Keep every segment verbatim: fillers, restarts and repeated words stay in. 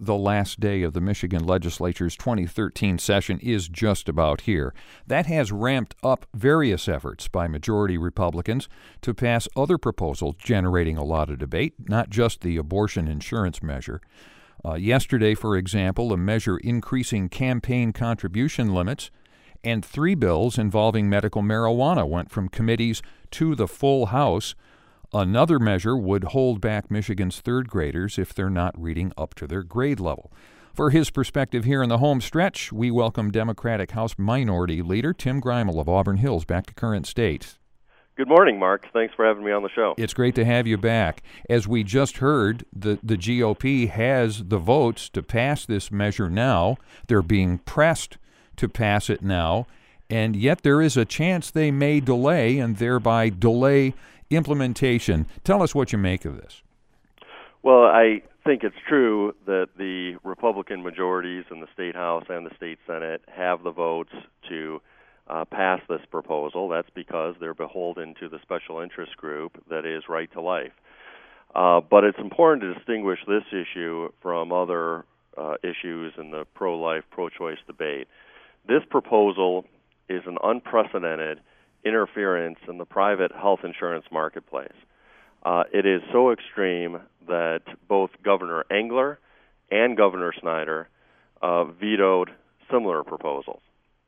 the last day of the Michigan legislature's twenty thirteen session is just about here. That has ramped up various efforts by majority Republicans to pass other proposals generating a lot of debate, not just the abortion insurance measure. Uh, yesterday, for example, a measure increasing campaign contribution limits and three bills involving medical marijuana went from committees to the full House. Another measure would hold back Michigan's third graders if they're not reading up to their grade level. For his perspective here in the home stretch, we welcome Democratic House Minority Leader Tim Greimel of Auburn Hills back to current state. Good morning, Mark. Thanks for having me on the show. It's great to have you back. As we just heard, the, the G O P has the votes to pass this measure now. They're being pressed to pass it now, and yet there is a chance they may delay and thereby delay implementation. Tell us what you make of this. Well, I think it's true that the Republican majorities in the State House and the State Senate have the votes to uh, pass this proposal. That's because they're beholden to the special interest group that is Right to Life. Uh, but it's important to distinguish this issue from other uh, issues in the pro-life, pro-choice debate. This proposal is an unprecedented interference in the private health insurance marketplace. Uh, it is so extreme that both Governor Engler and Governor Snyder uh, vetoed similar proposals.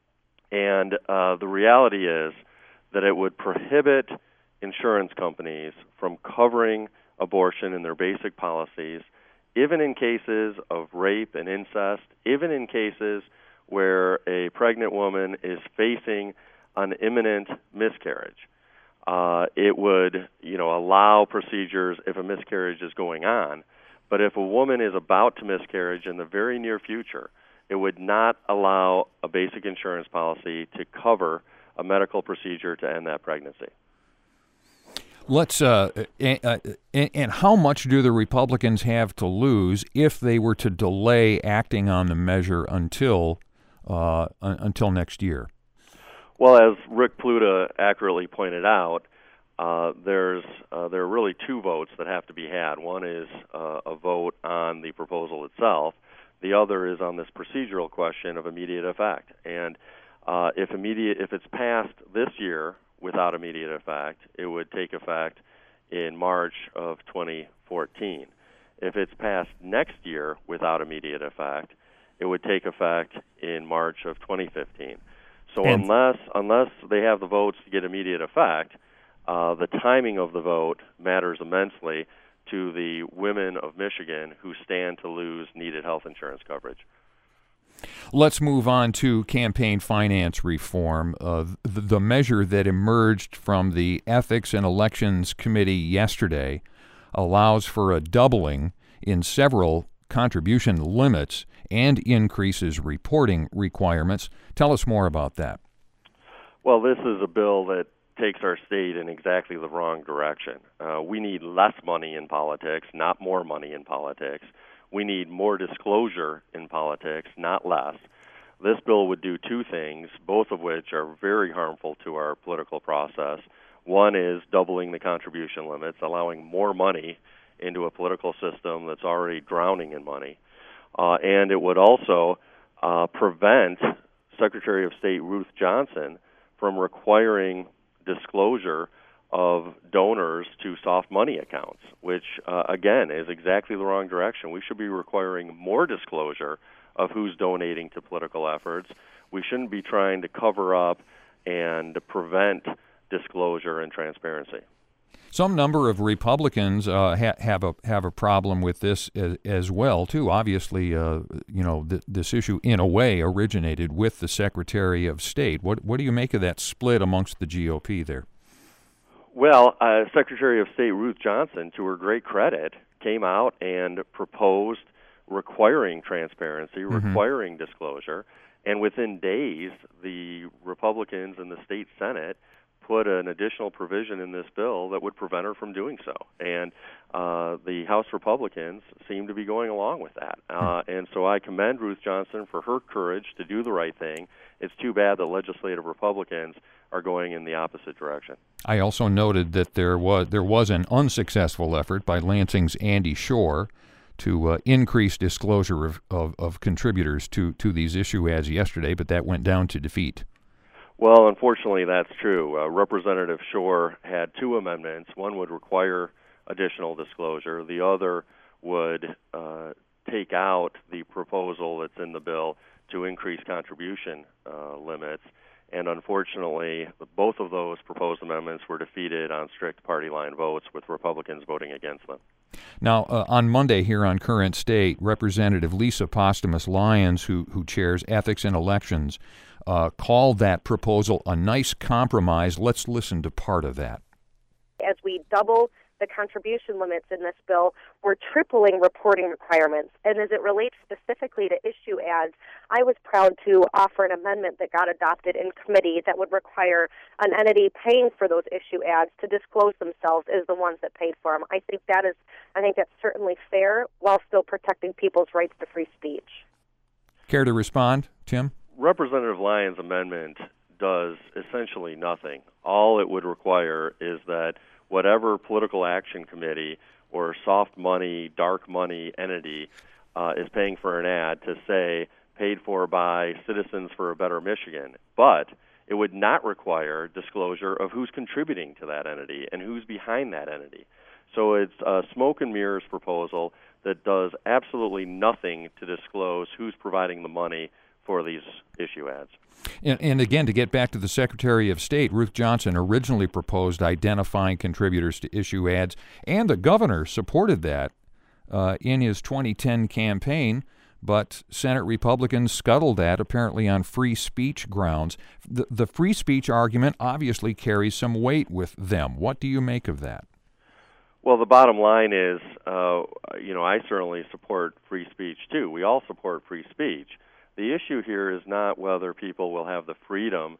And uh, the reality is that it would prohibit insurance companies from covering abortion in their basic policies, even in cases of rape and incest, even in cases where a pregnant woman is facing an imminent miscarriage. Uh, it would, you know, allow procedures if a miscarriage is going on, but if a woman is about to miscarriage in the very near future, it would not allow a basic insurance policy to cover a medical procedure to end that pregnancy. Let's uh, and, uh, and how much do the Republicans have to lose if they were to delay acting on the measure until uh, until next year? Well, as Rick Pluta accurately pointed out, uh, there's uh, there are really two votes that have to be had. One is uh, a vote on the proposal itself. The other is on this procedural question of immediate effect. And uh, if immediate, if it's passed this year without immediate effect, it would take effect in March of twenty fourteen. If it's passed next year without immediate effect, it would take effect in March of twenty fifteen. So and unless unless they have the votes to get immediate effect, uh, the timing of the vote matters immensely to the women of Michigan who stand to lose needed health insurance coverage. Let's move on to campaign finance reform. Uh, the, the measure that emerged from the Ethics and Elections Committee yesterday allows for a doubling in several contribution limits and increases reporting requirements. Tell us more about that. Well, this is a bill that takes our state in exactly the wrong direction. Uh, we need less money in politics, not more money in politics. We need more disclosure in politics, not less. This bill would do two things, both of which are very harmful to our political process. One is doubling the contribution limits, allowing more money into a political system that's already drowning in money. Uh, and it would also uh, prevent Secretary of State Ruth Johnson from requiring disclosure of donors to soft money accounts, which, uh, again, is exactly the wrong direction. We should be requiring more disclosure of who's donating to political efforts. We shouldn't be trying to cover up and prevent disclosure and transparency. Some number of Republicans uh, ha- have a have a problem with this as, as well, too. Obviously, uh, you know, th- this issue in a way originated with the Secretary of State. What what do you make of that split amongst the G O P there? Well, uh, Secretary of State Ruth Johnson, to her great credit, came out and proposed requiring transparency, mm-hmm. requiring disclosure, and within days, the Republicans in the state Senate put an additional provision in this bill that would prevent her from doing so. And uh, the House Republicans seem to be going along with that. Uh, and so I commend Ruth Johnson for her courage to do the right thing. It's too bad that legislative Republicans are going in the opposite direction. I also noted that there was there was an unsuccessful effort by Lansing's Andy Shore to uh, increase disclosure of, of, of contributors to, to these issue ads yesterday, but that went down to defeat. Well, unfortunately, that's true. Uh, Representative Shore had two amendments. One would require additional disclosure. The other would uh, take out the proposal that's in the bill to increase contribution uh, limits. And unfortunately, both of those proposed amendments were defeated on strict party line votes, with Republicans voting against them. Now, uh, on Monday here on Current State, Representative Lisa Postumus-Lyons, who, who chairs Ethics and Elections, uh, called that proposal a nice compromise. Let's listen to part of that. As we double the contribution limits in this bill, we're tripling reporting requirements. And as it relates specifically to issue ads, I was proud to offer an amendment that got adopted in committee that would require an entity paying for those issue ads to disclose themselves as the ones that paid for them. I think that is, I think that's certainly fair while still protecting people's rights to free speech. Care to respond, Tim? Representative Lyons' amendment does essentially nothing. All it would require is that whatever political action committee or soft money, dark money entity uh, is paying for an ad to say paid for by Citizens for a Better Michigan. But it would not require disclosure of who's contributing to that entity and who's behind that entity. So it's a smoke and mirrors proposal that does absolutely nothing to disclose who's providing the money for these issue ads. And, and again, to get back to the Secretary of State, Ruth Johnson originally proposed identifying contributors to issue ads, and the governor supported that uh, in his twenty ten campaign, but Senate Republicans scuttled that, apparently on free speech grounds. The, the free speech argument obviously carries some weight with them. What do you make of that? Well, the bottom line is, uh, you know, I certainly support free speech, too. We all support free speech. The issue here is not whether people will have the freedom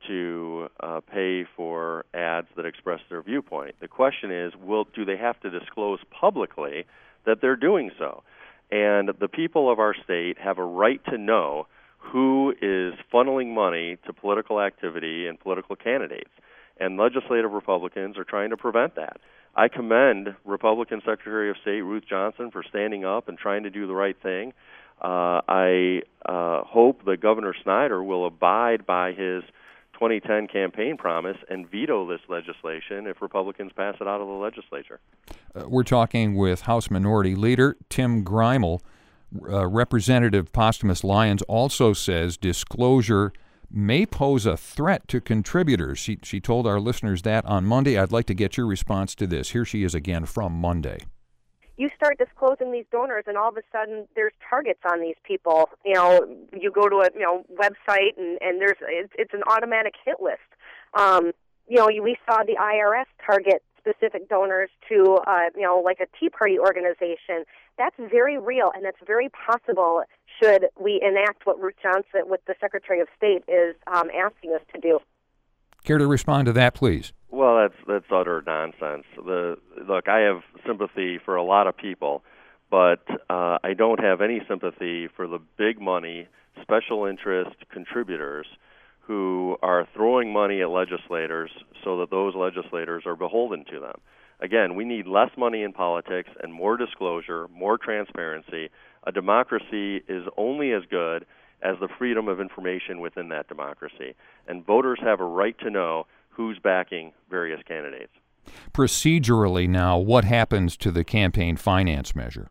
to uh, pay for ads that express their viewpoint. The question is, will do they have to disclose publicly that they're doing so? And the people of our state have a right to know who is funneling money to political activity and political candidates. And legislative Republicans are trying to prevent that. I commend Republican Secretary of State Ruth Johnson for standing up and trying to do the right thing. Uh, I uh, hope that Governor Snyder will abide by his twenty ten campaign promise and veto this legislation if Republicans pass it out of the legislature. Uh, we're talking with House Minority Leader Tim Greimel. Uh, Representative Postumus-Lyons also says disclosure may pose a threat to contributors. She, she told our listeners that on Monday. I'd like to get your response to this. Here she is again from Monday. You start disclosing these donors, and all of a sudden there's targets on these people. You know, you go to a you know website, and, and there's it's, it's an automatic hit list. Um, you know, we saw the I R S target specific donors to uh, you know like a Tea Party organization. That's very real, and that's very possible should we enact what Ruth Johnson, what the Secretary of State is um, asking us to do. Care to respond to that, please? Well, that's that's utter nonsense. The look, I have sympathy for a lot of people, but uh, I don't have any sympathy for the big money, special interest contributors who are throwing money at legislators so that those legislators are beholden to them. Again, we need less money in politics and more disclosure, more transparency. A democracy is only as good as the freedom of information within that democracy. And voters have a right to know who's backing various candidates. Procedurally now, what happens to the campaign finance measure?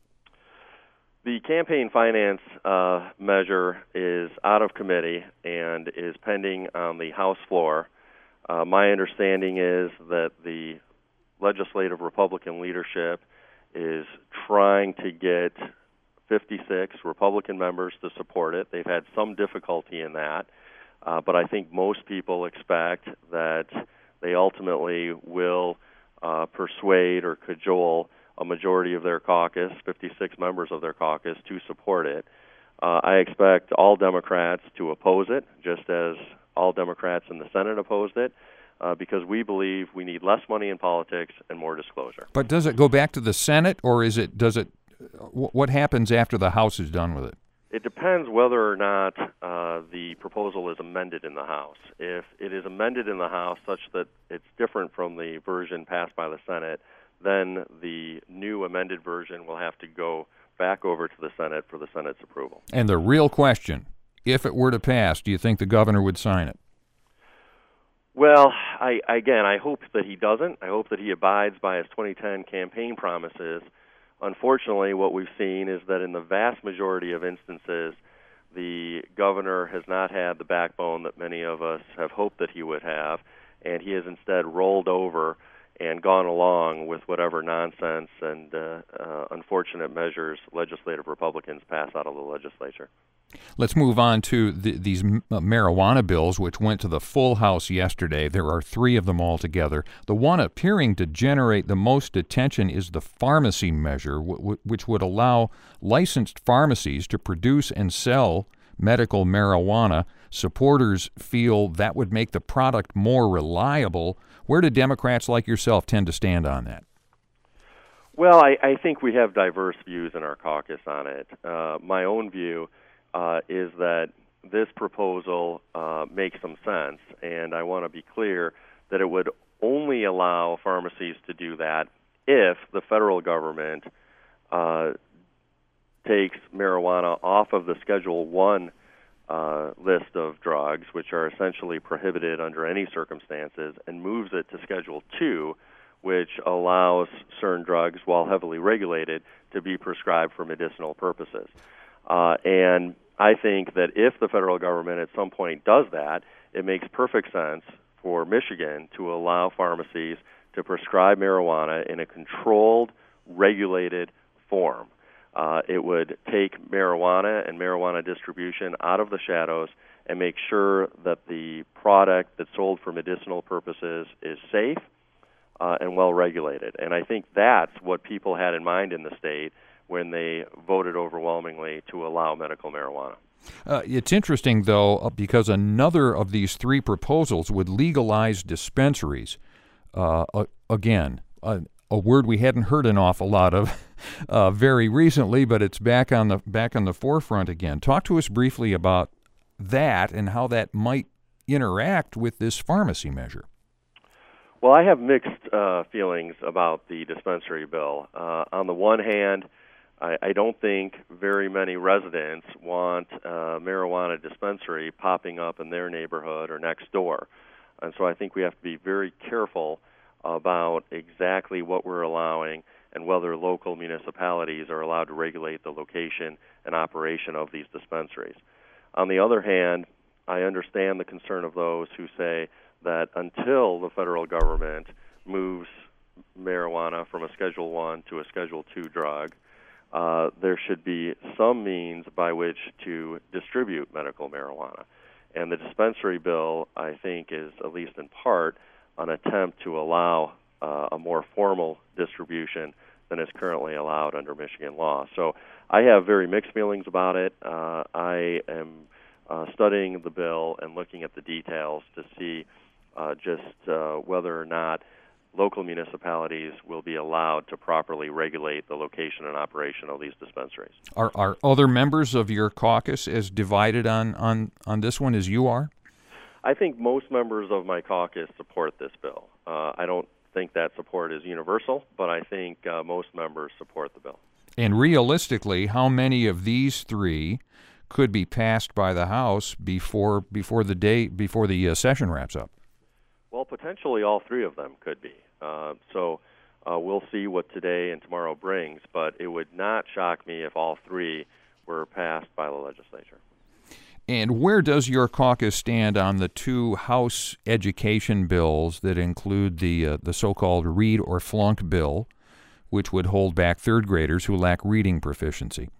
The campaign finance uh, measure is out of committee and is pending on the House floor. Uh, my understanding is that the legislative Republican leadership is trying to get fifty-six Republican members to support it. They've had some difficulty in that, uh, but I think most people expect that they ultimately will uh, persuade or cajole a majority of their caucus, fifty-six members of their caucus, to support it. Uh, I expect all Democrats to oppose it, just as all Democrats in the Senate opposed it. Uh, because we believe we need less money in politics and more disclosure. But does it go back to the Senate, or is it? Does it? What happens after the House is done with it? It depends whether or not uh, the proposal is amended in the House. If it is amended in the House such that it's different from the version passed by the Senate, then the new amended version will have to go back over to the Senate for the Senate's approval. And the real question, if it were to pass, do you think the governor would sign it? Well, I, again, I hope that he doesn't. I hope that he abides by his twenty ten campaign promises. Unfortunately, what we've seen is that in the vast majority of instances, the governor has not had the backbone that many of us have hoped that he would have, and he has instead rolled over and gone along with whatever nonsense and uh, uh, unfortunate measures legislative Republicans pass out of the legislature. Let's move on to the, these marijuana bills, which went to the full House yesterday. There are three of them altogether. The one appearing to generate the most attention is the pharmacy measure, w- w- which would allow licensed pharmacies to produce and sell medical marijuana. Supporters feel that would make the product more reliable. Where do Democrats like yourself tend to stand on that? Well, I, I think we have diverse views in our caucus on it. Uh, my own view uh, is that this proposal uh, makes some sense, and I want to be clear that it would only allow pharmacies to do that if the federal government uh, takes marijuana off of the Schedule One uh, list of drugs, which are essentially prohibited under any circumstances, and moves it to Schedule Two, which allows certain drugs, while heavily regulated, to be prescribed for medicinal purposes. Uh, and I think that if the federal government at some point does that, it makes perfect sense for Michigan to allow pharmacies to prescribe marijuana in a controlled, regulated form. Uh, it would take marijuana and marijuana distribution out of the shadows and make sure that the product that's sold for medicinal purposes is safe uh, and well regulated. And I think that's what people had in mind in the state when they voted overwhelmingly to allow medical marijuana. Uh, it's interesting, though, because another of these three proposals would legalize dispensaries. Uh, uh, again, uh, a word we hadn't heard an awful lot of uh, very recently, but it's back on the back on the forefront again. Talk to us briefly about that and how that might interact with this pharmacy measure. Well, I have mixed uh, feelings about the dispensary bill. Uh, on the one hand, I, I don't think very many residents want a marijuana dispensary popping up in their neighborhood or next door. And so I think we have to be very careful about exactly what we're allowing and whether local municipalities are allowed to regulate the location and operation of these dispensaries. On the other hand, I understand the concern of those who say that until the federal government moves marijuana from a Schedule One to a Schedule Two drug, uh, there should be some means by which to distribute medical marijuana. And the dispensary bill, I think, is, at least in part, an attempt to allow uh, a more formal distribution than is currently allowed under Michigan law. So I have very mixed feelings about it. Uh, I am uh, studying the bill and looking at the details to see uh, just uh, whether or not local municipalities will be allowed to properly regulate the location and operation of these dispensaries. Are are other members of your caucus as divided on, on, on this one as you are? I think most members of my caucus support this bill. Uh, I don't think that support is universal, but I think uh, most members support the bill. And realistically, how many of these three could be passed by the House before before the day before the uh, session wraps up? Well, potentially all three of them could be. Uh, so uh, we'll see what today and tomorrow brings, but it would not shock me if all three were passed by the legislature. And where does your caucus stand on the two House education bills that include the uh, the so-called read or flunk bill, which would hold back third graders who lack reading proficiency?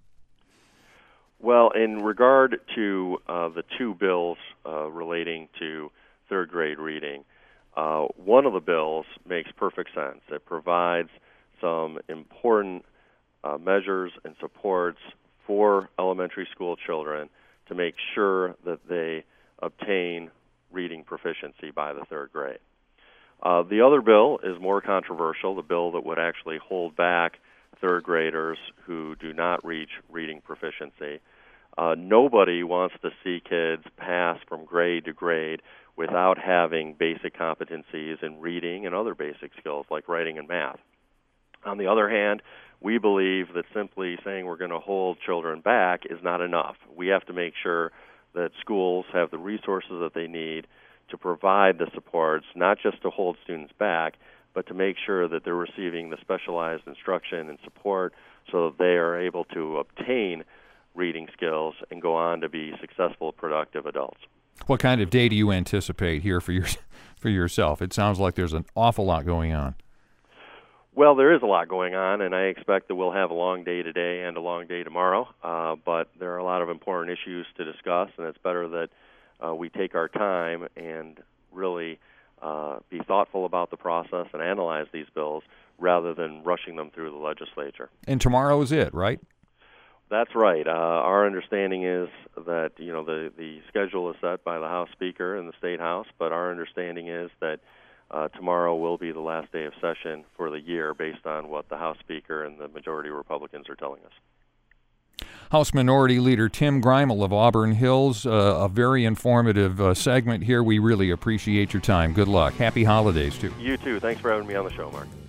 Well, in regard to uh, the two bills uh, relating to third grade reading, uh, one of the bills makes perfect sense. It provides some important uh, measures and supports for elementary school children to make sure that they obtain reading proficiency by the third grade. Uh, the other bill is more controversial, the bill that would actually hold back third graders who do not reach reading proficiency. Uh, nobody wants to see kids pass from grade to grade without having basic competencies in reading and other basic skills like writing and math. On the other hand, we believe that simply saying we're going to hold children back is not enough. We have to make sure that schools have the resources that they need to provide the supports, not just to hold students back, but to make sure that they're receiving the specialized instruction and support so that they are able to obtain reading skills and go on to be successful, productive adults. What kind of day do you anticipate here for your, for yourself? It sounds like there's an awful lot going on. Well, there is a lot going on, and I expect that we'll have a long day today and a long day tomorrow, uh, but there are a lot of important issues to discuss, and it's better that uh, we take our time and really uh, be thoughtful about the process and analyze these bills rather than rushing them through the legislature. And tomorrow is it, right? That's right. Uh, our understanding is that, you know, the, the schedule is set by the House Speaker and the State House, but our understanding is that Uh, tomorrow will be the last day of session for the year based on what the House Speaker and the majority Republicans are telling us. House Minority Leader Tim Greimel of Auburn Hills, uh, a very informative uh, segment here. We really appreciate your time. Good luck. Happy holidays, too. You too. Thanks for having me on the show, Mark.